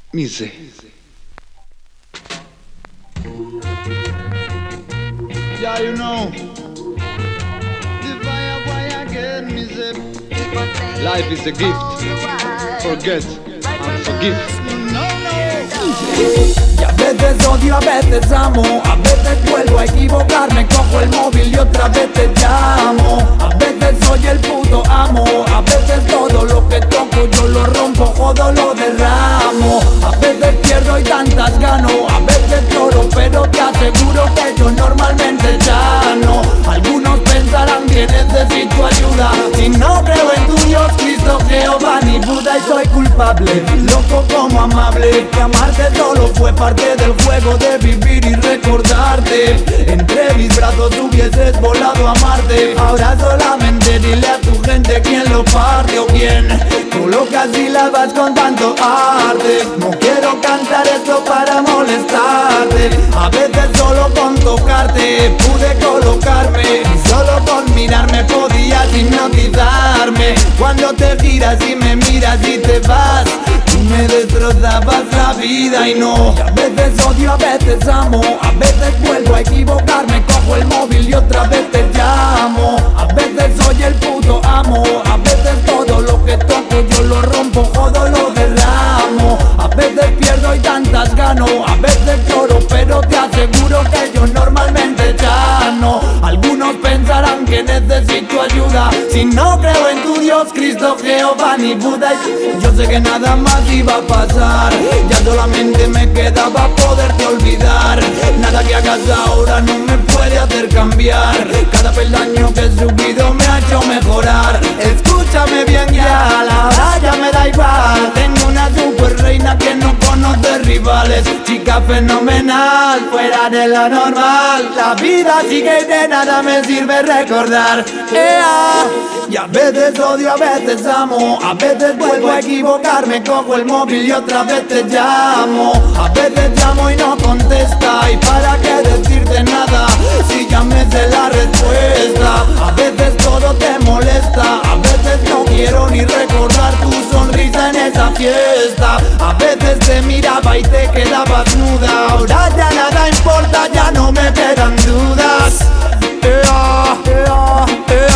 Mise. Yeah, you know. The fire, fire again, Mise. Life is a gift. Forget and forgive. No, no. Y a veces odio, a veces amo, a veces vuelvo a equivocarme, cojo el móvil y otra vez te llamo. A veces soy el puto amo, a veces todo lo que toco yo lo rompo, jodo, lo derramo. A veces pierdo y tantas gano, a veces lloro, pero te aseguro que yo normalmente ya no. Algunos pensarán que necesito ayuda, si no creo en tu Dios, Cristo, Jehová ni Buda, y soy culpable, loco como amable, que amarte solo fue parte del juego de vivir y recordarte. Entre mis brazos hubieses volado a Marte, ahora solamente dile a tu gente quién lo parte o quién colocas sílabas con tanto arte. No quiero cantar esto para molestarte, a veces solo con tocarte pude colocarme, solo con mirarme podías hipnotizarme. Cuando te giras y me miras y te vas, tú me destrozabas la vida y no. Y a veces odio, a veces amo, a veces vuelvo a equivocarme, cojo el móvil y otra vez te llamo. A veces soy el puto amo, a veces todo lo que toco yo lo rompo, jodo, lo derramo. A veces pierdo y tantas gano, a veces lloro, pero te aseguro que yo normalmente ya no. Algunos pensarán que necesito ayuda, si no creo en tu Dios, Cristo, Jehová ni Buda, y yo sé que nada más iba a pasar, ya solamente me quedaba poderte olvidar. Nada que hagas ahora no me puede hacer cambiar, cada peldaño que he subido me ha hecho mejorar. Escúchame bien ya, la hora ya me da igual, tengo una super reina que no conoce rivales, chica fenomenal, fuera de lo normal. La vida sigue y de nada me sirve recordar. Y a veces odio, a veces amo, a veces vuelvo a equivocarme, cojo el móvil y otra vez te llamo. A veces llamo y no contesta, y para qué decirte nada si ya me sé la respuesta. A veces todo te molesta, a veces no quiero ni recordar tu sonrisa en esa fiesta. A veces te miraba y te quedabas nuda, ahora ya nada importa, ya no me quedan dudas.